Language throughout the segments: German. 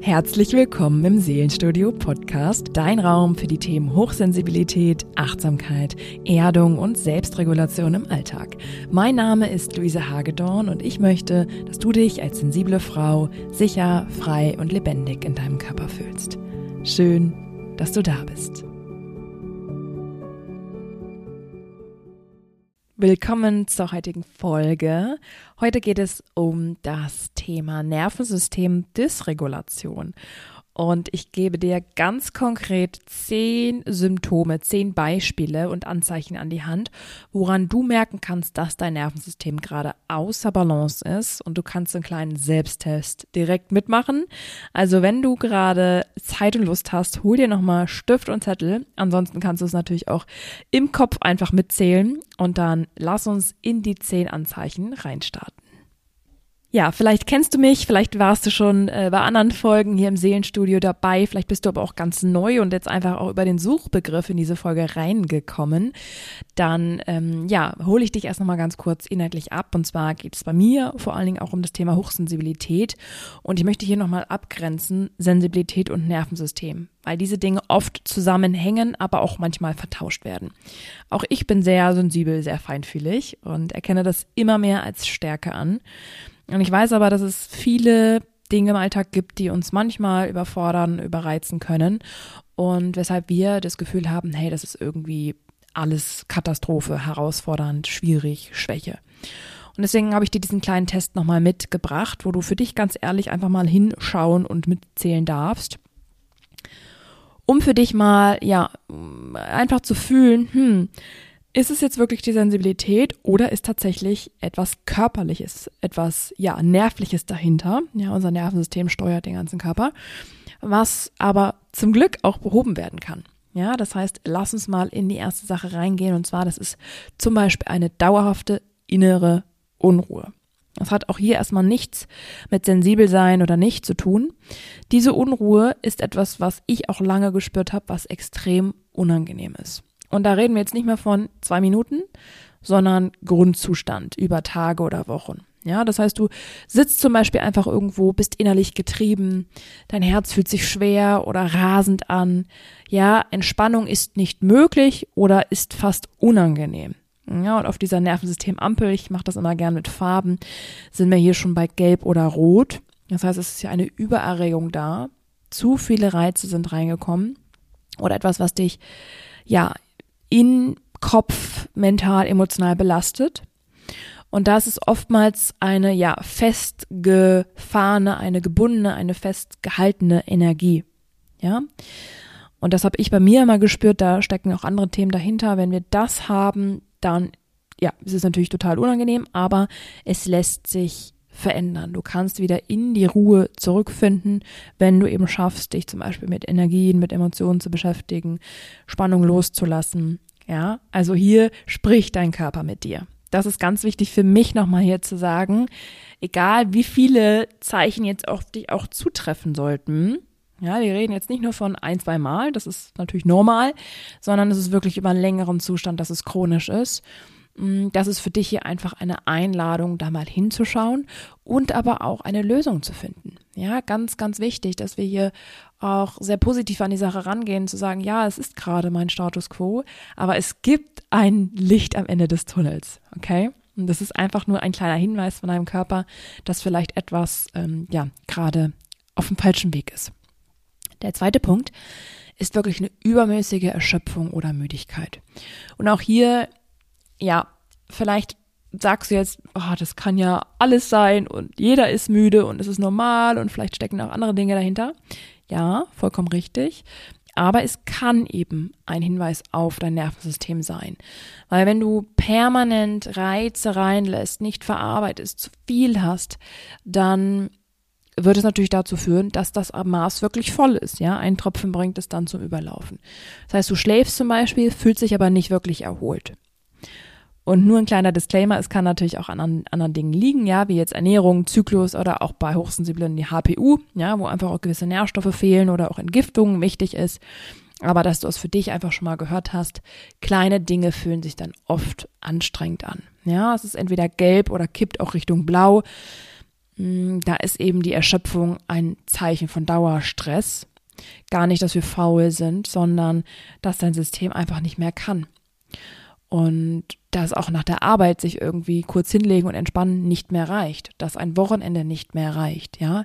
Herzlich willkommen im Seelenstudio Podcast, dein Raum für die Themen Hochsensibilität, Achtsamkeit, Erdung und Selbstregulation im Alltag. Mein Name ist Luise Hagedorn und ich möchte, dass du dich als sensible Frau sicher, frei und lebendig in deinem Körper fühlst. Schön, dass du da bist. Willkommen zur heutigen Folge. Heute geht es um das Thema Nervensystemdysregulation. Und ich gebe dir ganz konkret 10 Symptome, 10 Beispiele und Anzeichen an die Hand, woran du merken kannst, dass dein Nervensystem gerade außer Balance ist. Und du kannst einen kleinen Selbsttest direkt mitmachen. Also wenn du gerade Zeit und Lust hast, hol dir nochmal Stift und Zettel. Ansonsten kannst du es natürlich auch im Kopf einfach mitzählen. Und dann lass uns in die 10 Anzeichen reinstarten. Ja, vielleicht kennst du mich, vielleicht warst du schon bei anderen Folgen hier im Seelenstudio dabei, vielleicht bist du aber auch ganz neu und jetzt einfach auch über den Suchbegriff in diese Folge reingekommen. Dann hole ich dich erst nochmal ganz kurz inhaltlich ab, und zwar geht es bei mir vor allen Dingen auch um das Thema Hochsensibilität, und ich möchte hier nochmal abgrenzen, Sensibilität und Nervensystem, weil diese Dinge oft zusammenhängen, aber auch manchmal vertauscht werden. Auch ich bin sehr sensibel, sehr feinfühlig und erkenne das immer mehr als Stärke an. Und ich weiß aber, dass es viele Dinge im Alltag gibt, die uns manchmal überfordern, überreizen können, und weshalb wir das Gefühl haben, hey, das ist irgendwie alles Katastrophe, herausfordernd, schwierig, Schwäche. Und deswegen habe ich dir diesen kleinen Test nochmal mitgebracht, wo du für dich ganz ehrlich einfach mal hinschauen und mitzählen darfst, um für dich mal, einfach zu fühlen, ist es jetzt wirklich die Sensibilität oder ist tatsächlich etwas Körperliches, etwas, Nervliches dahinter? Ja, unser Nervensystem steuert den ganzen Körper, was aber zum Glück auch behoben werden kann. Ja, das heißt, lass uns mal in die erste Sache reingehen, und zwar, das ist zum Beispiel eine dauerhafte innere Unruhe. Das hat auch hier erstmal nichts mit sensibel sein oder nicht zu tun. Diese Unruhe ist etwas, was ich auch lange gespürt habe, was extrem unangenehm ist. Und da reden wir jetzt nicht mehr von 2 Minuten, sondern Grundzustand über Tage oder Wochen. Ja, das heißt, du sitzt zum Beispiel einfach irgendwo, bist innerlich getrieben, dein Herz fühlt sich schwer oder rasend an. Ja, Entspannung ist nicht möglich oder ist fast unangenehm. Ja, und auf dieser Nervensystemampel, ich mache das immer gern mit Farben, sind wir hier schon bei Gelb oder Rot. Das heißt, es ist ja eine Übererregung da. Zu viele Reize sind reingekommen oder etwas, was dich, in Kopf, mental, emotional belastet. Und da ist es oftmals eine, festgefahrene, eine gebundene, eine festgehaltene Energie. Ja. Und das habe ich bei mir immer gespürt, da stecken auch andere Themen dahinter. Wenn wir das haben, dann, ist es natürlich total unangenehm, aber es lässt sich verändern. Du kannst wieder in die Ruhe zurückfinden, wenn du eben schaffst, dich zum Beispiel mit Energien, mit Emotionen zu beschäftigen, Spannung loszulassen. Ja, also hier spricht dein Körper mit dir. Das ist ganz wichtig für mich nochmal hier zu sagen, egal wie viele Zeichen jetzt auf dich auch zutreffen sollten. Ja, wir reden jetzt nicht nur von 1-2 Mal, das ist natürlich normal, sondern es ist wirklich über einen längeren Zustand, dass es chronisch ist. Das ist für dich hier einfach eine Einladung, da mal hinzuschauen und aber auch eine Lösung zu finden. Ja, ganz, ganz wichtig, dass wir hier auch sehr positiv an die Sache rangehen, zu sagen, ja, es ist gerade mein Status quo, aber es gibt ein Licht am Ende des Tunnels, okay? Und das ist einfach nur ein kleiner Hinweis von deinem Körper, dass vielleicht etwas, gerade auf dem falschen Weg ist. Der zweite Punkt ist wirklich eine übermäßige Erschöpfung oder Müdigkeit. Und auch hier, vielleicht sagst du jetzt, das kann ja alles sein und jeder ist müde und es ist normal und vielleicht stecken auch andere Dinge dahinter. Ja, vollkommen richtig. Aber es kann eben ein Hinweis auf dein Nervensystem sein. Weil wenn du permanent Reize reinlässt, nicht verarbeitest, zu viel hast, dann wird es natürlich dazu führen, dass das Maß wirklich voll ist. Ja, ein Tropfen bringt es dann zum Überlaufen. Das heißt, du schläfst zum Beispiel, fühlst dich aber nicht wirklich erholt. Und nur ein kleiner Disclaimer, es kann natürlich auch an anderen Dingen liegen, wie jetzt Ernährung, Zyklus oder auch bei Hochsensiblen die HPU, wo einfach auch gewisse Nährstoffe fehlen oder auch Entgiftung wichtig ist. Aber dass du es für dich einfach schon mal gehört hast, kleine Dinge fühlen sich dann oft anstrengend an. Ja, es ist entweder gelb oder kippt auch Richtung blau. Da ist eben die Erschöpfung ein Zeichen von Dauerstress. Gar nicht, dass wir faul sind, sondern dass dein System einfach nicht mehr kann. Und dass auch nach der Arbeit sich irgendwie kurz hinlegen und entspannen nicht mehr reicht. Dass ein Wochenende nicht mehr reicht, ja.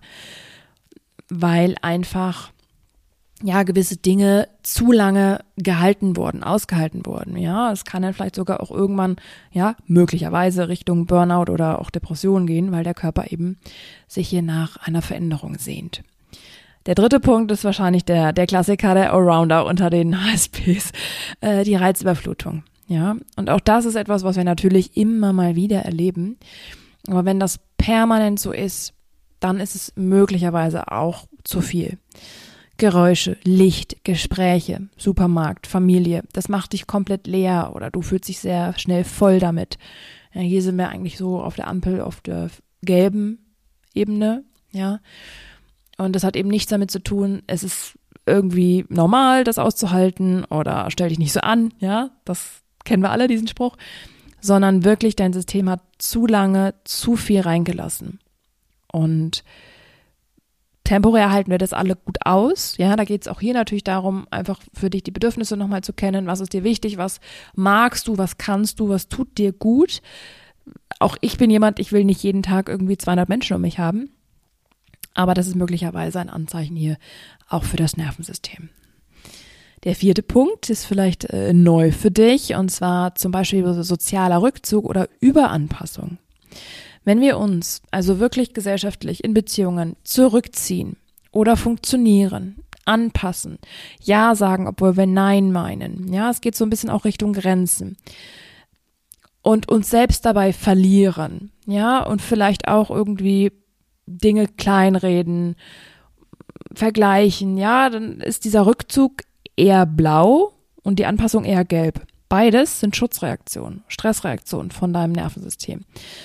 Weil einfach, ja, gewisse Dinge zu lange ausgehalten wurden, ja. Es kann dann vielleicht sogar auch irgendwann, ja, möglicherweise Richtung Burnout oder auch Depression gehen, weil der Körper eben sich hier nach einer Veränderung sehnt. Der dritte Punkt ist wahrscheinlich der Klassiker, der Allrounder unter den HSPs, die Reizüberflutung. Ja, und auch das ist etwas, was wir natürlich immer mal wieder erleben. Aber wenn das permanent so ist, dann ist es möglicherweise auch zu viel. Geräusche, Licht, Gespräche, Supermarkt, Familie, das macht dich komplett leer oder du fühlst dich sehr schnell voll damit. Ja, hier sind wir eigentlich so auf der Ampel, auf der gelben Ebene, ja. Und das hat eben nichts damit zu tun, es ist irgendwie normal, das auszuhalten oder stell dich nicht so an, ja, das kennen wir alle, diesen Spruch, sondern wirklich dein System hat zu lange zu viel reingelassen. Und temporär halten wir das alle gut aus, ja, da geht es auch hier natürlich darum, einfach für dich die Bedürfnisse nochmal zu kennen, was ist dir wichtig, was magst du, was kannst du, was tut dir gut. Auch ich bin jemand, ich will nicht jeden Tag irgendwie 200 Menschen um mich haben. Aber das ist möglicherweise ein Anzeichen hier auch für das Nervensystem. Der vierte Punkt ist vielleicht neu für dich, und zwar zum Beispiel sozialer Rückzug oder Überanpassung. Wenn wir uns also wirklich gesellschaftlich in Beziehungen zurückziehen oder funktionieren, anpassen, Ja sagen, obwohl wir Nein meinen, ja, es geht so ein bisschen auch Richtung Grenzen und uns selbst dabei verlieren, ja, und vielleicht auch irgendwie Dinge kleinreden, vergleichen, ja, dann ist dieser Rückzug eher blau und die Anpassung eher gelb. Beides sind Schutzreaktionen, Stressreaktionen von deinem Nervensystem.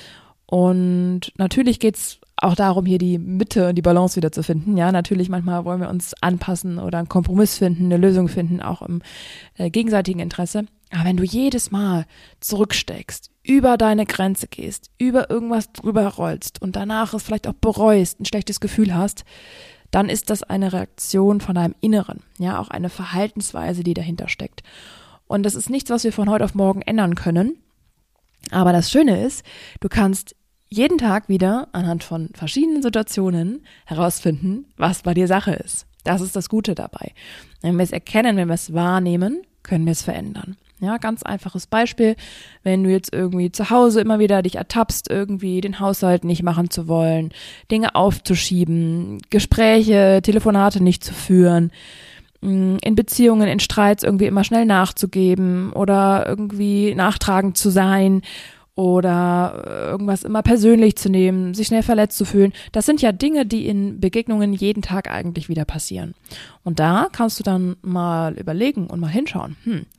Und natürlich geht's auch darum, hier die Mitte und die Balance wieder zu finden. Ja, natürlich manchmal wollen wir uns anpassen oder einen Kompromiss finden, eine Lösung finden, auch im gegenseitigen Interesse. Aber wenn du jedes Mal zurücksteckst, über deine Grenze gehst, über irgendwas drüber rollst und danach es vielleicht auch bereust, ein schlechtes Gefühl hast, dann ist das eine Reaktion von deinem Inneren, ja, auch eine Verhaltensweise, die dahinter steckt. Und das ist nichts, was wir von heute auf morgen ändern können. Aber das Schöne ist, du kannst jeden Tag wieder anhand von verschiedenen Situationen herausfinden, was bei dir Sache ist. Das ist das Gute dabei. Wenn wir es erkennen, wenn wir es wahrnehmen, können wir es verändern. Ja, ganz einfaches Beispiel, wenn du jetzt irgendwie zu Hause immer wieder dich ertappst, irgendwie den Haushalt nicht machen zu wollen, Dinge aufzuschieben, Gespräche, Telefonate nicht zu führen, in Beziehungen, in Streits irgendwie immer schnell nachzugeben oder irgendwie nachtragend zu sein oder irgendwas immer persönlich zu nehmen, sich schnell verletzt zu fühlen. Das sind ja Dinge, die in Begegnungen jeden Tag eigentlich wieder passieren. Und da kannst du dann mal überlegen und mal hinschauen,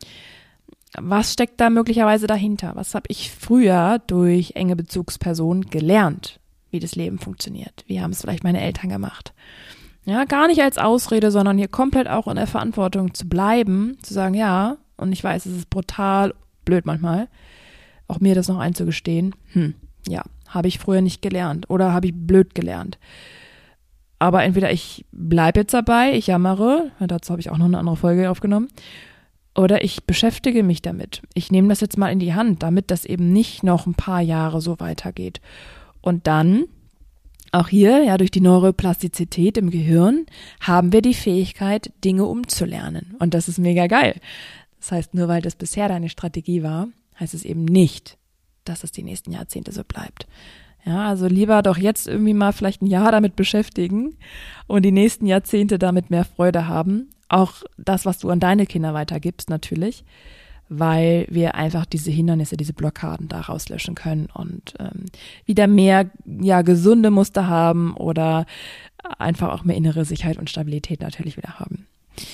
was steckt da möglicherweise dahinter? Was habe ich früher durch enge Bezugspersonen gelernt, wie das Leben funktioniert? Wie haben es vielleicht meine Eltern gemacht? Ja, gar nicht als Ausrede, sondern hier komplett auch in der Verantwortung zu bleiben, zu sagen, ja, und ich weiß, es ist brutal blöd manchmal, auch mir das noch einzugestehen, ja, habe ich früher nicht gelernt oder habe ich blöd gelernt. Aber entweder ich bleibe jetzt dabei, ich jammere, dazu habe ich auch noch eine andere Folge aufgenommen, oder ich beschäftige mich damit. Ich nehme das jetzt mal in die Hand, damit das eben nicht noch ein paar Jahre so weitergeht. Und dann, auch hier, ja, durch die Neuroplastizität im Gehirn, haben wir die Fähigkeit, Dinge umzulernen. Und das ist mega geil. Das heißt, nur weil das bisher deine Strategie war, heißt es eben nicht, dass es die nächsten Jahrzehnte so bleibt. Ja, also lieber doch jetzt irgendwie mal vielleicht ein Jahr damit beschäftigen und die nächsten Jahrzehnte damit mehr Freude haben. Auch das, was du an deine Kinder weitergibst, natürlich, weil wir einfach diese Hindernisse, diese Blockaden da rauslöschen können und wieder mehr, ja, gesunde Muster haben oder einfach auch mehr innere Sicherheit und Stabilität natürlich wieder haben.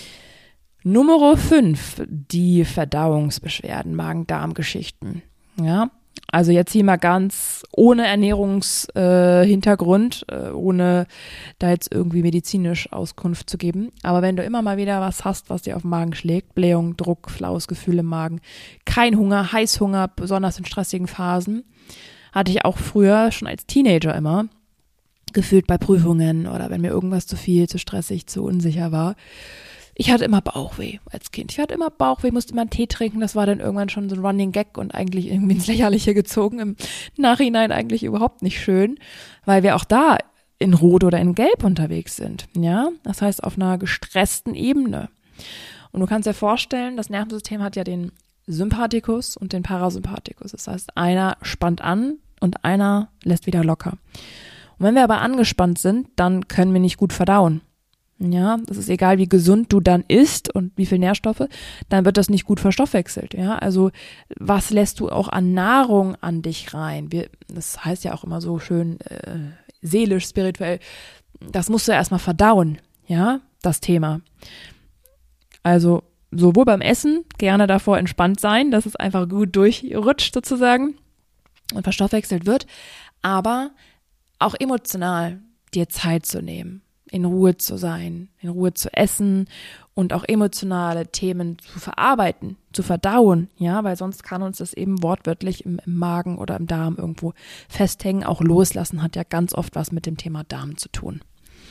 Nummer 5, die Verdauungsbeschwerden, Magen-Darm-Geschichten. Ja, also jetzt hier mal ganz ohne Ernährungshintergrund, ohne da jetzt irgendwie medizinisch Auskunft zu geben. Aber wenn du immer mal wieder was hast, was dir auf den Magen schlägt, Blähung, Druck, flaues Gefühl im Magen, kein Hunger, Heißhunger, besonders in stressigen Phasen, hatte ich auch früher schon als Teenager immer. gefühlt bei Prüfungen oder wenn mir irgendwas zu viel, zu stressig, zu unsicher war. Ich hatte immer Bauchweh als Kind. Ich hatte immer Bauchweh, musste immer einen Tee trinken. Das war dann irgendwann schon so ein Running Gag und eigentlich irgendwie ins Lächerliche gezogen. Im Nachhinein eigentlich überhaupt nicht schön, weil wir auch da in Rot oder in Gelb unterwegs sind. Ja, das heißt auf einer gestressten Ebene. Und du kannst dir vorstellen, das Nervensystem hat ja den Sympathikus und den Parasympathikus. Das heißt, einer spannt an und einer lässt wieder locker. Und wenn wir aber angespannt sind, dann können wir nicht gut verdauen. Ja, das ist egal, wie gesund du dann isst und wie viel Nährstoffe, dann wird das nicht gut verstoffwechselt. Ja, also was lässt du auch an Nahrung an dich rein? Das heißt ja auch immer so schön seelisch, spirituell. Das musst du erstmal verdauen. Ja, das Thema. Also sowohl beim Essen gerne davor entspannt sein, dass es einfach gut durchrutscht sozusagen und verstoffwechselt wird, aber auch emotional dir Zeit zu nehmen, in Ruhe zu sein, in Ruhe zu essen und auch emotionale Themen zu verarbeiten, zu verdauen, ja, weil sonst kann uns das eben wortwörtlich im Magen oder im Darm irgendwo festhängen. Auch loslassen hat ja ganz oft was mit dem Thema Darm zu tun.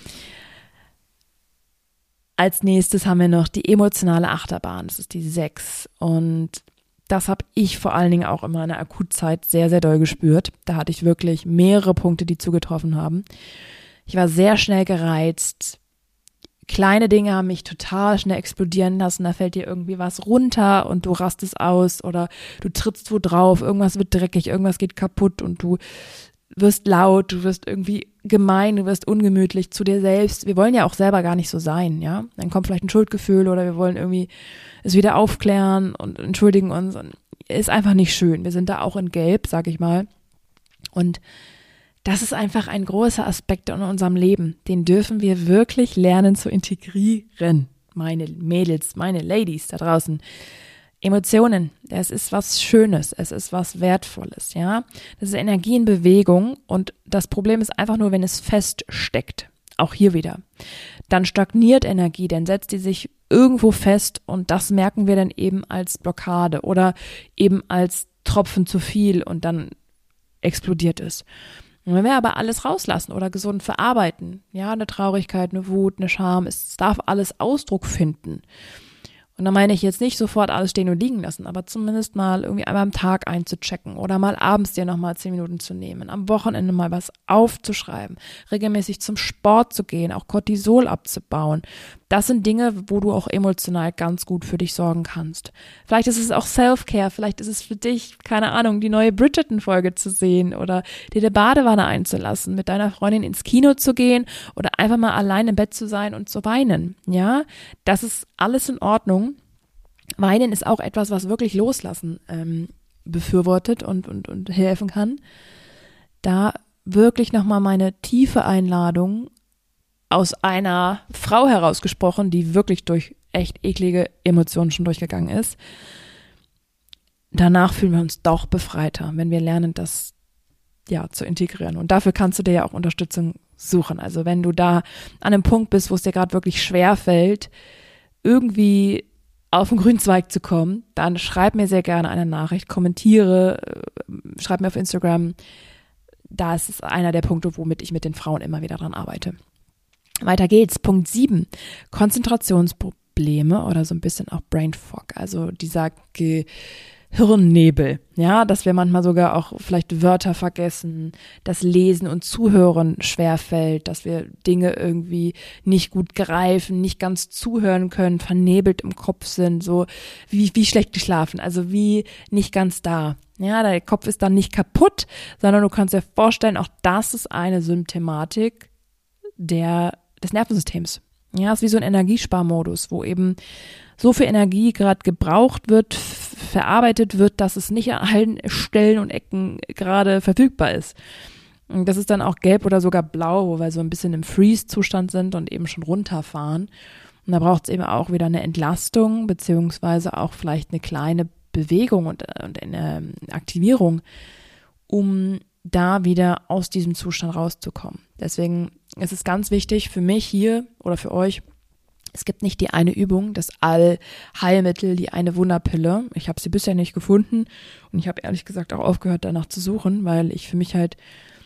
Als nächstes haben wir noch die emotionale Achterbahn, das ist die 6 und das habe ich vor allen Dingen auch in meiner Akutzeit sehr, sehr doll gespürt. Da hatte ich wirklich mehrere Punkte, die zugetroffen haben. Ich war sehr schnell gereizt. Kleine Dinge haben mich total schnell explodieren lassen. Da fällt dir irgendwie was runter und du rastest aus oder du trittst wo drauf. Irgendwas wird dreckig, irgendwas geht kaputt und du wirst laut, du wirst irgendwie gemein, du wirst ungemütlich zu dir selbst. Wir wollen ja auch selber gar nicht so sein, ja. Dann kommt vielleicht ein Schuldgefühl oder wir wollen irgendwie es wieder aufklären und entschuldigen uns. Und ist einfach nicht schön. Wir sind da auch in Gelb, sag ich mal. Und das ist einfach ein großer Aspekt in unserem Leben. Den dürfen wir wirklich lernen zu integrieren. Meine Mädels, meine Ladies da draußen. Emotionen, es ist was Schönes, es ist was Wertvolles, ja. Das ist Energie in Bewegung und das Problem ist einfach nur, wenn es feststeckt. Auch hier wieder. Dann stagniert Energie, dann setzt die sich irgendwo fest und das merken wir dann eben als Blockade oder eben als Tropfen zu viel und dann explodiert es. Und wenn wir aber alles rauslassen oder gesund verarbeiten, ja, eine Traurigkeit, eine Wut, eine Scham, es darf alles Ausdruck finden. Und da meine ich jetzt nicht sofort alles stehen und liegen lassen, aber zumindest mal irgendwie einmal am Tag einzuchecken oder mal abends dir nochmal 10 Minuten zu nehmen, am Wochenende mal was aufzuschreiben, regelmäßig zum Sport zu gehen, auch Cortisol abzubauen. Das sind Dinge, wo du auch emotional ganz gut für dich sorgen kannst. Vielleicht ist es auch Self-Care, vielleicht ist es für dich, keine Ahnung, die neue Bridgerton-Folge zu sehen oder dir eine Badewanne einzulassen, mit deiner Freundin ins Kino zu gehen oder einfach mal allein im Bett zu sein und zu weinen. Ja, das ist alles in Ordnung. Weinen ist auch etwas, was wirklich Loslassen befürwortet und helfen kann. Da wirklich nochmal meine tiefe Einladung aus einer Frau herausgesprochen, die wirklich durch echt eklige Emotionen schon durchgegangen ist. Danach fühlen wir uns doch befreiter, wenn wir lernen, das ja zu integrieren. Und dafür kannst du dir ja auch Unterstützung suchen. Also wenn du da an einem Punkt bist, wo es dir gerade wirklich schwer fällt, irgendwie auf den grünen Zweig zu kommen, dann schreib mir sehr gerne eine Nachricht, kommentiere, schreib mir auf Instagram. Da ist es einer der Punkte, womit ich mit den Frauen immer wieder dran arbeite. Weiter geht's. Punkt 7. Konzentrationsprobleme oder so ein bisschen auch Brain Fog, also dieser Gehirnnebel, ja, dass wir manchmal sogar auch vielleicht Wörter vergessen, das Lesen und Zuhören schwerfällt, dass wir Dinge irgendwie nicht gut greifen, nicht ganz zuhören können, vernebelt im Kopf sind, so wie schlecht geschlafen, also wie nicht ganz da. Ja, der Kopf ist dann nicht kaputt, sondern du kannst dir vorstellen, auch das ist eine Symptomatik des Nervensystems. Ja, ist wie so ein Energiesparmodus, wo eben so viel Energie gerade gebraucht wird, verarbeitet wird, dass es nicht an allen Stellen und Ecken gerade verfügbar ist. Und das ist dann auch gelb oder sogar blau, wo wir so ein bisschen im Freeze-Zustand sind und eben schon runterfahren. Und da braucht es eben auch wieder eine Entlastung, beziehungsweise auch vielleicht eine kleine Bewegung und eine Aktivierung, um da wieder aus diesem Zustand rauszukommen. Deswegen ist es ganz wichtig für mich hier oder für euch, es gibt nicht die eine Übung, das Allheilmittel, die eine Wunderpille. Ich habe sie bisher nicht gefunden und ich habe ehrlich gesagt auch aufgehört, danach zu suchen, weil ich für mich halt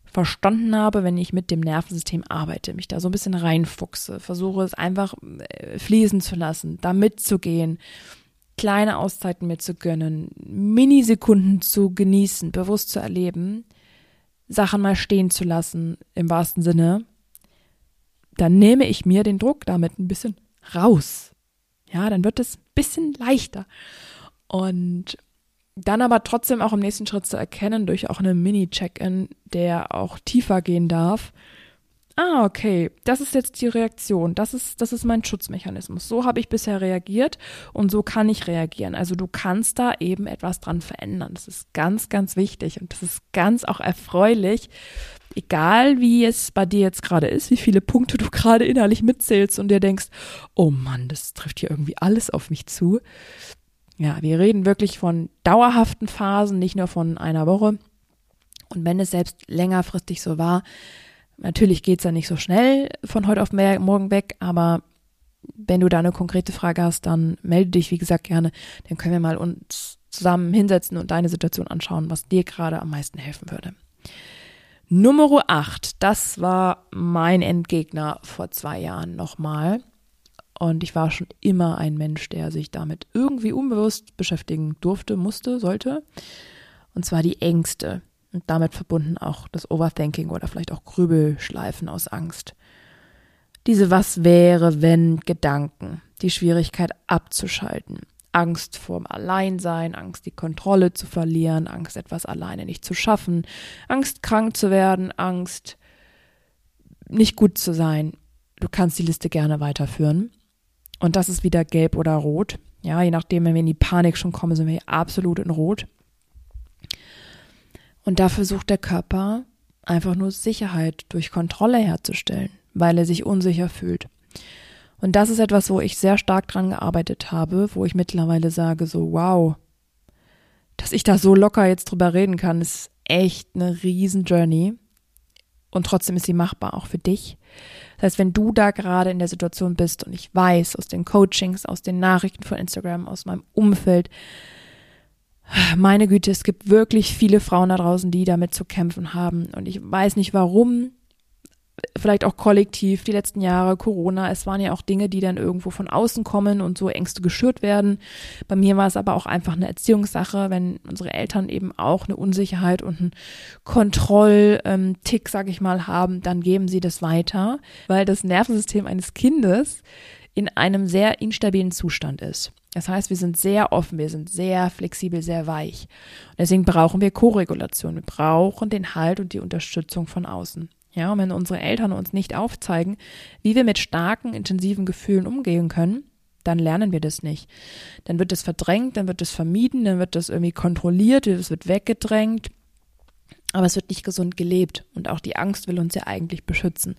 verstanden habe, wenn ich mit dem Nervensystem arbeite, mich da so ein bisschen reinfuchse, versuche es einfach fließen zu lassen, da mitzugehen, kleine Auszeiten mir zu gönnen, Minisekunden zu genießen, bewusst zu erleben, Sachen mal stehen zu lassen, im wahrsten Sinne, dann nehme ich mir den Druck damit ein bisschen raus. Ja, dann wird es ein bisschen leichter. Und dann aber trotzdem auch im nächsten Schritt zu erkennen, durch auch einen Mini-Check-in, der auch tiefer gehen darf. Okay, das ist jetzt die Reaktion, das ist mein Schutzmechanismus. So habe ich bisher reagiert und so kann ich reagieren. Also du kannst da eben etwas dran verändern. Das ist ganz, ganz wichtig und das ist ganz auch erfreulich, egal wie es bei dir jetzt gerade ist, wie viele Punkte du gerade innerlich mitzählst und dir denkst, oh Mann, das trifft hier irgendwie alles auf mich zu. Ja, wir reden wirklich von dauerhaften Phasen, nicht nur von einer Woche. Und wenn es selbst längerfristig so war, natürlich geht's ja nicht so schnell von heute auf morgen weg, aber wenn du da eine konkrete Frage hast, dann melde dich, wie gesagt, gerne. Dann können wir mal uns zusammen hinsetzen und deine Situation anschauen, was dir gerade am meisten helfen würde. Nummer 8, das war mein Endgegner vor 2 Jahren nochmal. Und ich war schon immer ein Mensch, der sich damit irgendwie unbewusst beschäftigen durfte, musste, sollte. Und zwar die Ängste. Und damit verbunden auch das Overthinking oder vielleicht auch Grübelschleifen aus Angst. Diese Was-wäre-wenn-Gedanken, die Schwierigkeit abzuschalten. Angst vorm Alleinsein, Angst, die Kontrolle zu verlieren, Angst, etwas alleine nicht zu schaffen, Angst, krank zu werden, Angst, nicht gut zu sein. Du kannst die Liste gerne weiterführen. Und das ist wieder gelb oder rot. Ja, je nachdem, wenn wir in die Panik schon kommen, sind wir hier absolut in rot. Und dafür sucht der Körper einfach nur Sicherheit durch Kontrolle herzustellen, weil er sich unsicher fühlt. Und das ist etwas, wo ich sehr stark dran gearbeitet habe, wo ich mittlerweile sage so, wow, dass ich da so locker jetzt drüber reden kann, ist echt eine riesen Journey. Und trotzdem ist sie machbar, auch für dich. Das heißt, wenn du da gerade in der Situation bist und ich weiß aus den Coachings, aus den Nachrichten von Instagram, aus meinem Umfeld, meine Güte, es gibt wirklich viele Frauen da draußen, die damit zu kämpfen haben. Und ich weiß nicht warum, vielleicht auch kollektiv, die letzten Jahre, Corona, es waren ja auch Dinge, die dann irgendwo von außen kommen und so Ängste geschürt werden. Bei mir war es aber auch einfach eine Erziehungssache, wenn unsere Eltern eben auch eine Unsicherheit und einen Kontrolltick, sag ich mal, haben, dann geben sie das weiter, weil das Nervensystem eines Kindes in einem sehr instabilen Zustand ist. Das heißt, wir sind sehr offen, wir sind sehr flexibel, sehr weich. Und deswegen brauchen wir Koregulation. Wir brauchen den Halt und die Unterstützung von außen. Ja, und wenn unsere Eltern uns nicht aufzeigen, wie wir mit starken, intensiven Gefühlen umgehen können, dann lernen wir das nicht. Dann wird es verdrängt, dann wird es vermieden, dann wird das irgendwie kontrolliert, es wird weggedrängt, aber es wird nicht gesund gelebt. Und auch die Angst will uns ja eigentlich beschützen.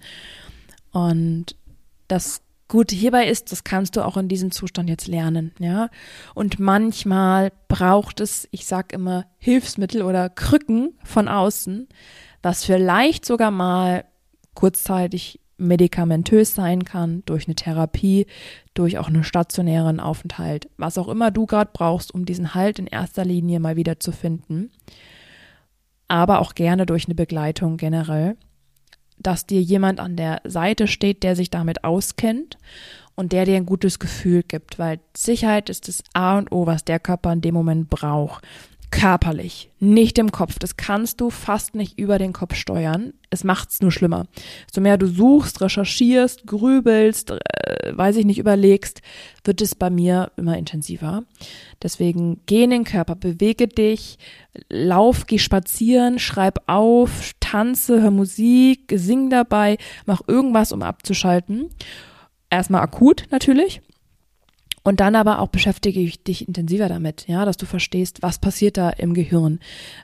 Und das Gute hierbei ist, das kannst du auch in diesem Zustand jetzt lernen, ja. Und manchmal braucht es, ich sag immer, Hilfsmittel oder Krücken von außen, was vielleicht sogar mal kurzzeitig medikamentös sein kann, durch eine Therapie, durch auch einen stationären Aufenthalt, was auch immer du gerade brauchst, um diesen Halt in erster Linie mal wieder zu finden, aber auch gerne durch eine Begleitung generell, dass dir jemand an der Seite steht, der sich damit auskennt und der dir ein gutes Gefühl gibt, weil Sicherheit ist das A und O, was der Körper in dem Moment braucht. Körperlich, nicht im Kopf. Das kannst du fast nicht über den Kopf steuern. Es macht's nur schlimmer. So mehr du suchst, recherchierst, grübelst, überlegst, wird es bei mir immer intensiver. Deswegen geh in den Körper, bewege dich, lauf, geh spazieren, schreib auf, tanze, hör Musik, sing dabei, mach irgendwas, um abzuschalten. Erstmal akut natürlich. Und dann aber auch beschäftige ich dich intensiver damit, ja, dass du verstehst, was passiert da im Gehirn,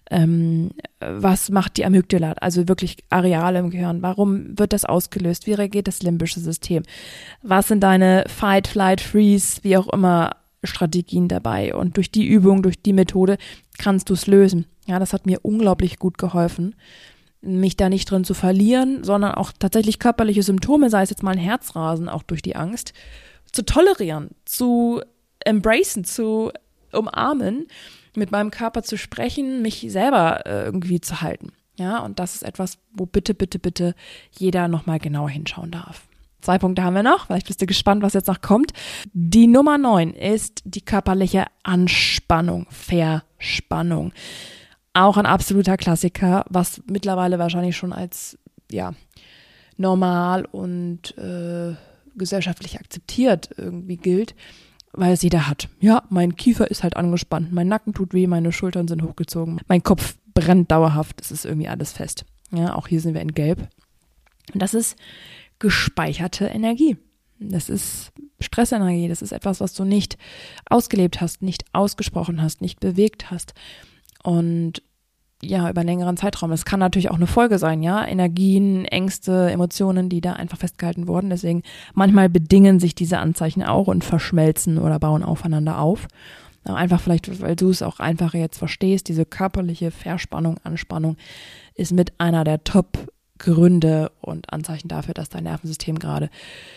was macht die Amygdala, also wirklich Areale im Gehirn, warum wird das ausgelöst, wie reagiert das limbische System, was sind deine Fight, Flight, Freeze, wie auch immer Strategien dabei und durch die Übung, durch die Methode kannst du es lösen. Ja, das hat mir unglaublich gut geholfen, mich da nicht drin zu verlieren, sondern auch tatsächlich körperliche Symptome, sei es jetzt mal ein Herzrasen, auch durch die Angst, zu tolerieren, zu embracen, zu umarmen, mit meinem Körper zu sprechen, mich selber irgendwie zu halten. Ja, und das ist etwas, wo bitte, bitte, bitte jeder nochmal genauer hinschauen darf. 2 Punkte haben wir noch, vielleicht bist du gespannt, was jetzt noch kommt. Die Nummer 9 ist die körperliche Anspannung, Verspannung. Auch ein absoluter Klassiker, was mittlerweile wahrscheinlich schon als normal und gesellschaftlich akzeptiert irgendwie gilt, weil es jeder hat. Ja, mein Kiefer ist halt angespannt, mein Nacken tut weh, meine Schultern sind hochgezogen, mein Kopf brennt dauerhaft, es ist irgendwie alles fest. Ja, auch hier sind wir in Gelb. Und das ist gespeicherte Energie. Das ist Stressenergie, das ist etwas, was du nicht ausgelebt hast, nicht ausgesprochen hast, nicht bewegt hast. Und ja, über einen längeren Zeitraum. Das kann natürlich auch eine Folge sein, ja. Energien, Ängste, Emotionen, die da einfach festgehalten wurden. Deswegen manchmal bedingen sich diese Anzeichen auch und verschmelzen oder bauen aufeinander auf. Aber einfach vielleicht, weil du es auch einfacher jetzt verstehst, diese körperliche Verspannung, Anspannung ist mit einer der Top-Gründe und Anzeichen dafür, dass dein Nervensystem gerade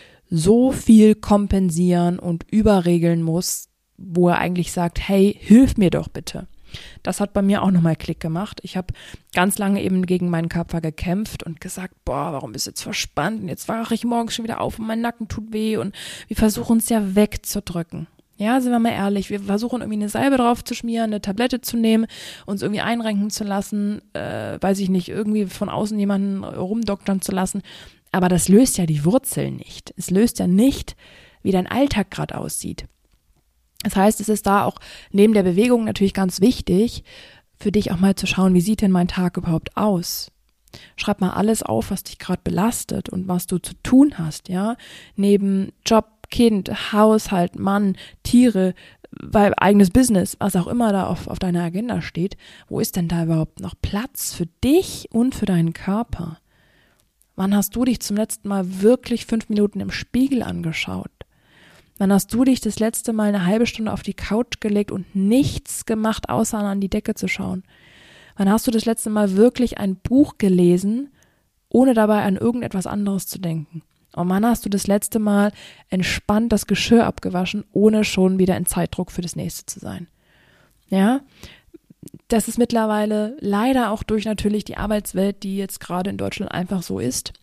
so viel kompensieren und überregeln muss, wo er eigentlich sagt, hey, hilf mir doch bitte. Das hat bei mir auch nochmal Klick gemacht. Ich habe ganz lange eben gegen meinen Körper gekämpft und gesagt, warum bist du jetzt verspannt? Und jetzt wache ich morgens schon wieder auf und mein Nacken tut weh und wir versuchen es ja wegzudrücken. Ja, sind wir mal ehrlich, wir versuchen irgendwie eine Salbe drauf zu schmieren, eine Tablette zu nehmen, uns irgendwie einrenken zu lassen, weiß ich nicht, irgendwie von außen jemanden rumdoktern zu lassen. Aber das löst ja die Wurzeln nicht. Es löst ja nicht, wie dein Alltag gerade aussieht. Das heißt, es ist da auch neben der Bewegung natürlich ganz wichtig, für dich auch mal zu schauen, wie sieht denn mein Tag überhaupt aus? Schreib mal alles auf, was dich gerade belastet und was du zu tun hast, ja? Neben Job, Kind, Haushalt, Mann, Tiere, eigenes Business, was auch immer da auf deiner Agenda steht. Wo ist denn da überhaupt noch Platz für dich und für deinen Körper? Wann hast du dich zum letzten Mal wirklich 5 Minuten im Spiegel angeschaut? Wann hast du dich das letzte Mal eine halbe Stunde auf die Couch gelegt und nichts gemacht, außer an die Decke zu schauen? Wann hast du das letzte Mal wirklich ein Buch gelesen, ohne dabei an irgendetwas anderes zu denken? Und wann hast du das letzte Mal entspannt das Geschirr abgewaschen, ohne schon wieder in Zeitdruck für das nächste zu sein? Ja, das ist mittlerweile leider auch durch natürlich die Arbeitswelt, die jetzt gerade in Deutschland einfach so ist,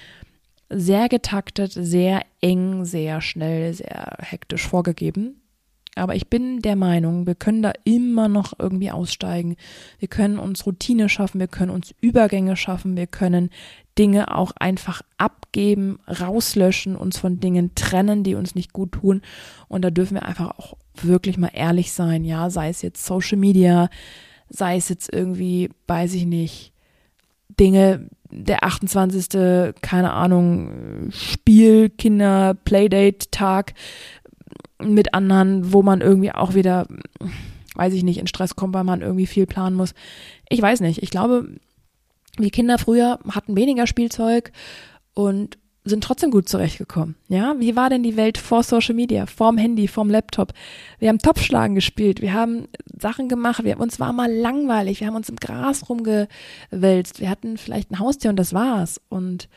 sehr getaktet, sehr eng, sehr schnell, sehr hektisch vorgegeben. Aber ich bin der Meinung, wir können da immer noch irgendwie aussteigen. Wir können uns Routine schaffen, wir können uns Übergänge schaffen, wir können Dinge auch einfach abgeben, rauslöschen, uns von Dingen trennen, die uns nicht gut tun. Und da dürfen wir einfach auch wirklich mal ehrlich sein, ja, sei es jetzt Social Media, sei es jetzt irgendwie, weiß ich nicht, Dinge, der 28., keine Ahnung, Spiel, Kinder, Playdate-Tag mit anderen, wo man irgendwie auch wieder, weiß ich nicht, in Stress kommt, weil man irgendwie viel planen muss. Ich weiß nicht, ich glaube, die Kinder früher hatten weniger Spielzeug und sind trotzdem gut zurechtgekommen. Ja, wie war denn die Welt vor Social Media, vorm Handy, vorm Laptop? Wir haben Topfschlagen gespielt, wir haben Sachen gemacht, uns war mal langweilig, wir haben uns im Gras rumgewälzt, wir hatten vielleicht ein Haustier und das war's. Und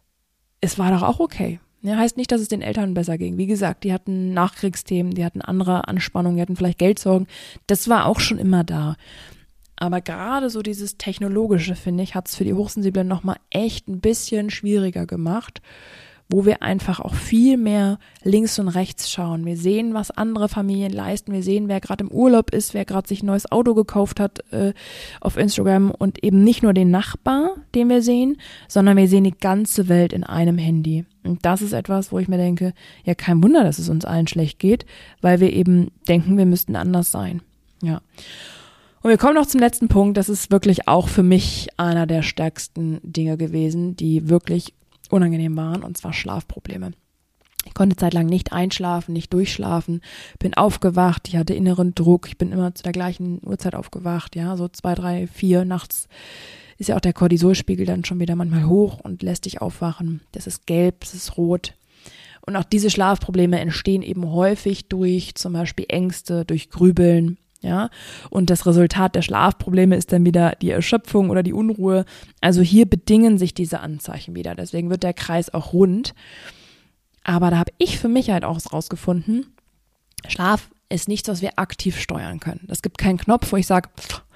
es war doch auch okay. Ja, heißt nicht, dass es den Eltern besser ging. Wie gesagt, die hatten Nachkriegsthemen, die hatten andere Anspannungen, die hatten vielleicht Geldsorgen. Das war auch schon immer da. Aber gerade so dieses Technologische, finde ich, hat es für die Hochsensiblen nochmal echt ein bisschen schwieriger gemacht, wo wir einfach auch viel mehr links und rechts schauen. Wir sehen, was andere Familien leisten. Wir sehen, wer gerade im Urlaub ist, wer gerade sich ein neues Auto gekauft hat auf Instagram und eben nicht nur den Nachbar, den wir sehen, sondern wir sehen die ganze Welt in einem Handy. Und das ist etwas, wo ich mir denke, ja, kein Wunder, dass es uns allen schlecht geht, weil wir eben denken, wir müssten anders sein. Ja. Und wir kommen noch zum letzten Punkt. Das ist wirklich auch für mich einer der stärksten Dinge gewesen, die wirklich unangenehm waren, und zwar Schlafprobleme. Ich konnte zeitlang nicht einschlafen, nicht durchschlafen, bin aufgewacht, ich hatte inneren Druck, ich bin immer zu der gleichen Uhrzeit aufgewacht, ja, so 2, 3, 4 nachts ist ja auch der Cortisolspiegel dann schon wieder manchmal hoch und lässt dich aufwachen. Das ist gelb, das ist rot. Und auch diese Schlafprobleme entstehen eben häufig durch zum Beispiel Ängste, durch Grübeln. Ja, und das Resultat der Schlafprobleme ist dann wieder die Erschöpfung oder die Unruhe. Also hier bedingen sich diese Anzeichen wieder. Deswegen wird der Kreis auch rund. Aber da habe ich für mich halt auch rausgefunden, Schlaf ist nichts, was wir aktiv steuern können. Es gibt keinen Knopf, wo ich sage,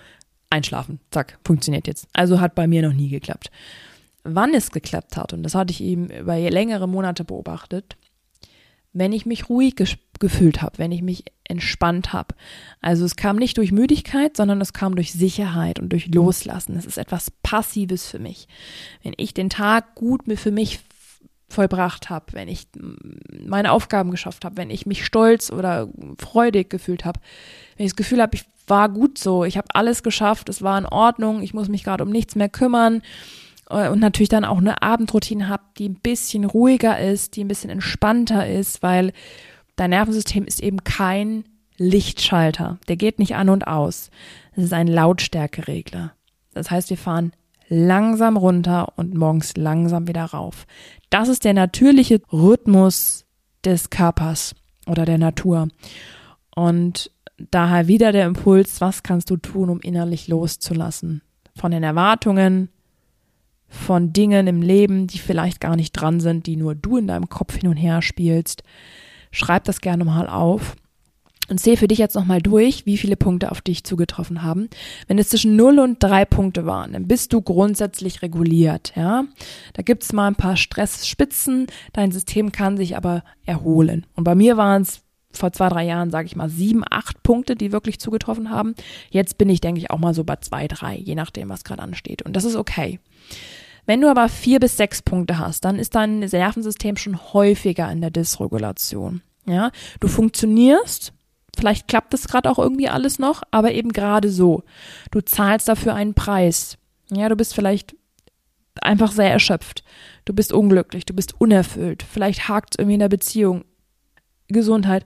einschlafen. Zack, funktioniert jetzt. Also hat bei mir noch nie geklappt. Wann es geklappt hat, und das hatte ich eben über längere Monate beobachtet, wenn ich mich ruhig gefühlt habe, wenn ich mich entspannt habe. Also es kam nicht durch Müdigkeit, sondern es kam durch Sicherheit und durch Loslassen. Es ist etwas Passives für mich. Wenn ich den Tag gut für mich vollbracht habe, wenn ich meine Aufgaben geschafft habe, wenn ich mich stolz oder freudig gefühlt habe, wenn ich das Gefühl habe, ich war gut so, ich habe alles geschafft, es war in Ordnung, ich muss mich gerade um nichts mehr kümmern und natürlich dann auch eine Abendroutine habe, die ein bisschen ruhiger ist, die ein bisschen entspannter ist, weil dein Nervensystem ist eben kein Lichtschalter, der geht nicht an und aus. Es ist ein Lautstärkeregler. Das heißt, wir fahren langsam runter und morgens langsam wieder rauf. Das ist der natürliche Rhythmus des Körpers oder der Natur. Und daher wieder der Impuls, was kannst du tun, um innerlich loszulassen? Von den Erwartungen, von Dingen im Leben, die vielleicht gar nicht dran sind, die nur du in deinem Kopf hin und her spielst. Schreib das gerne mal auf. Und zähl für dich jetzt nochmal durch, wie viele Punkte auf dich zugetroffen haben. Wenn es zwischen 0 und 3 Punkte waren, dann bist du grundsätzlich reguliert, ja. Da gibt's mal ein paar Stressspitzen, dein System kann sich aber erholen. Und bei mir waren es vor 2-3 Jahren, sage ich mal, 7, 8 Punkte, die wirklich zugetroffen haben. Jetzt bin ich, denke ich, auch mal so bei 2, 3, je nachdem, was gerade ansteht. Und das ist okay. Wenn du aber 4 bis 6 Punkte hast, dann ist dein Nervensystem schon häufiger in der Dysregulation, ja. Du funktionierst, vielleicht klappt es gerade auch irgendwie alles noch, aber eben gerade so. Du zahlst dafür einen Preis. Ja, du bist vielleicht einfach sehr erschöpft. Du bist unglücklich, du bist unerfüllt. Vielleicht hakt es irgendwie in der Beziehung. Gesundheit,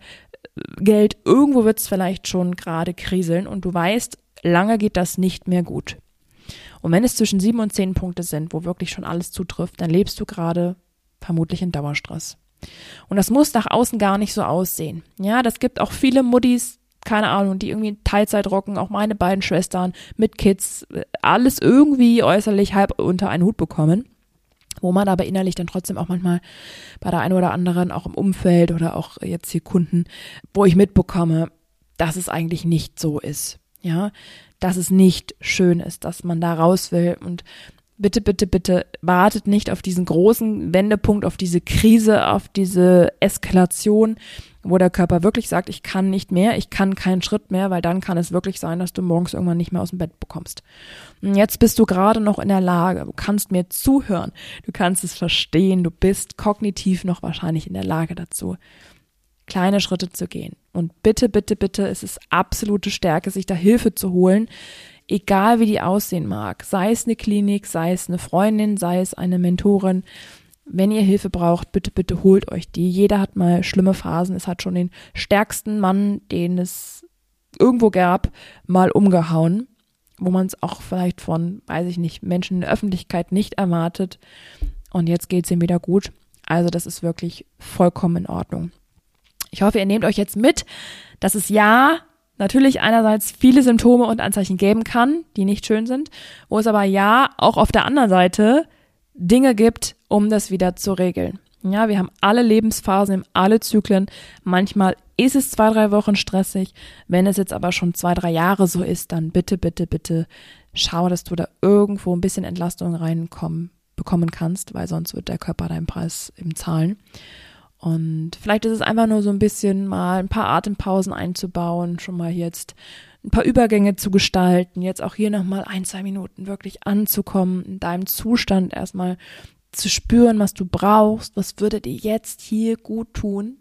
Geld, irgendwo wird es vielleicht schon gerade kriseln und du weißt, lange geht das nicht mehr gut. Und wenn es zwischen 7 und 10 Punkte sind, wo wirklich schon alles zutrifft, dann lebst du gerade vermutlich in Dauerstress. Und das muss nach außen gar nicht so aussehen. Ja, das gibt auch viele Muttis, keine Ahnung, die irgendwie Teilzeit rocken, auch meine beiden Schwestern mit Kids, alles irgendwie äußerlich halb unter einen Hut bekommen, wo man aber innerlich dann trotzdem auch manchmal bei der einen oder anderen, auch im Umfeld oder auch jetzt hier Kunden, wo ich mitbekomme, dass es eigentlich nicht so ist. Ja, dass es nicht schön ist, dass man da raus will und bitte, bitte, bitte wartet nicht auf diesen großen Wendepunkt, auf diese Krise, auf diese Eskalation, wo der Körper wirklich sagt, ich kann nicht mehr, ich kann keinen Schritt mehr, weil dann kann es wirklich sein, dass du morgens irgendwann nicht mehr aus dem Bett bekommst. Und jetzt bist du gerade noch in der Lage, du kannst mir zuhören, du kannst es verstehen, du bist kognitiv noch wahrscheinlich in der Lage dazu, kleine Schritte zu gehen. Und bitte, bitte, bitte, es ist absolute Stärke, sich da Hilfe zu holen, egal wie die aussehen mag, sei es eine Klinik, sei es eine Freundin, sei es eine Mentorin. Wenn ihr Hilfe braucht, bitte, bitte holt euch die. Jeder hat mal schlimme Phasen. Es hat schon den stärksten Mann, den es irgendwo gab, mal umgehauen, wo man es auch vielleicht von, weiß ich nicht, Menschen in der Öffentlichkeit nicht erwartet. Und jetzt geht es ihm wieder gut. Also das ist wirklich vollkommen in Ordnung. Ich hoffe, ihr nehmt euch jetzt mit, dass es natürlich einerseits viele Symptome und Anzeichen geben kann, die nicht schön sind, wo es aber auch auf der anderen Seite Dinge gibt, um das wieder zu regeln. Ja, wir haben alle Lebensphasen, wir haben alle Zyklen. Manchmal ist es 2-3 Wochen stressig. Wenn es jetzt aber schon 2-3 Jahre so ist, dann bitte, bitte, bitte schau, dass du da irgendwo ein bisschen Entlastung bekommen kannst, weil sonst wird der Körper deinen Preis eben zahlen. Und vielleicht ist es einfach nur so ein bisschen mal ein paar Atempausen einzubauen, schon mal jetzt ein paar Übergänge zu gestalten, jetzt auch hier nochmal 1-2 Minuten wirklich anzukommen, in deinem Zustand erstmal zu spüren, was du brauchst, was würde dir jetzt hier gut tun.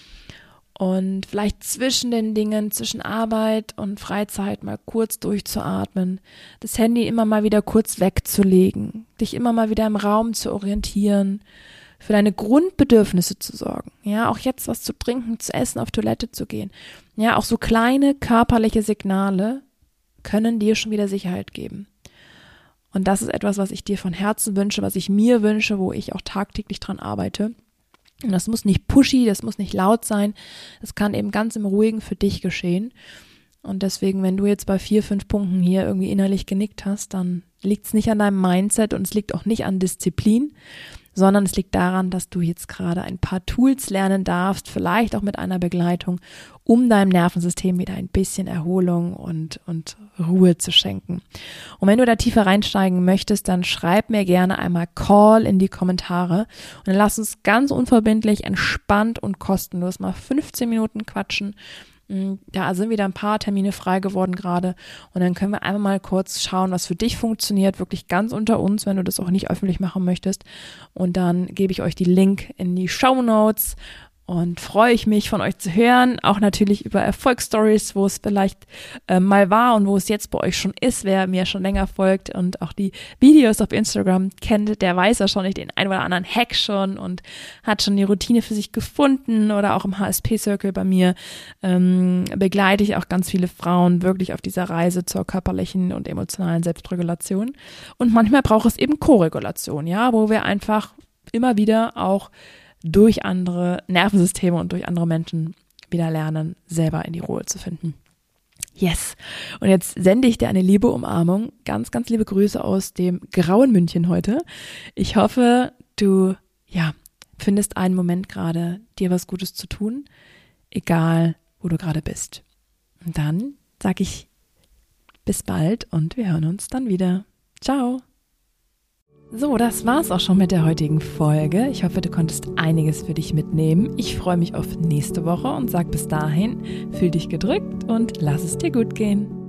Und vielleicht zwischen den Dingen, zwischen Arbeit und Freizeit mal kurz durchzuatmen, das Handy immer mal wieder kurz wegzulegen, dich immer mal wieder im Raum zu orientieren, für deine Grundbedürfnisse zu sorgen. Ja, auch jetzt was zu trinken, zu essen, auf Toilette zu gehen. Ja, auch so kleine körperliche Signale können dir schon wieder Sicherheit geben. Und das ist etwas, was ich dir von Herzen wünsche, was ich mir wünsche, wo ich auch tagtäglich dran arbeite. Und das muss nicht pushy, das muss nicht laut sein. Das kann eben ganz im Ruhigen für dich geschehen. Und deswegen, wenn du jetzt bei 4-5 Punkten hier irgendwie innerlich genickt hast, dann liegt es nicht an deinem Mindset und es liegt auch nicht an Disziplin, sondern es liegt daran, dass du jetzt gerade ein paar Tools lernen darfst, vielleicht auch mit einer Begleitung, um deinem Nervensystem wieder ein bisschen Erholung und Ruhe zu schenken. Und wenn du da tiefer reinsteigen möchtest, dann schreib mir gerne einmal Call in die Kommentare und dann lass uns ganz unverbindlich, entspannt und kostenlos mal 15 Minuten quatschen. Da sind wieder ein paar Termine frei geworden gerade und dann können wir einmal mal kurz schauen, was für dich funktioniert, wirklich ganz unter uns, wenn du das auch nicht öffentlich machen möchtest. Und dann gebe ich euch die Link in die Shownotes und freue ich mich, von euch zu hören, auch natürlich über Erfolgsstories, wo es vielleicht mal war und wo es jetzt bei euch schon ist, wer mir schon länger folgt und auch die Videos auf Instagram kennt, der weiß ja schon nicht den einen oder anderen Hack schon und hat schon die Routine für sich gefunden oder auch im HSP-Circle bei mir begleite ich auch ganz viele Frauen wirklich auf dieser Reise zur körperlichen und emotionalen Selbstregulation und manchmal braucht es eben Koregulation, ja, wo wir einfach immer wieder auch durch andere Nervensysteme und durch andere Menschen wieder lernen, selber in die Ruhe zu finden. Yes. Und jetzt sende ich dir eine liebe Umarmung. Ganz, ganz liebe Grüße aus dem grauen München heute. Ich hoffe, du, findest einen Moment gerade, dir was Gutes zu tun, egal wo du gerade bist. Und dann sage ich bis bald und wir hören uns dann wieder. Ciao. So, das war's auch schon mit der heutigen Folge. Ich hoffe, du konntest einiges für dich mitnehmen. Ich freue mich auf nächste Woche und sag bis dahin, fühl dich gedrückt und lass es dir gut gehen.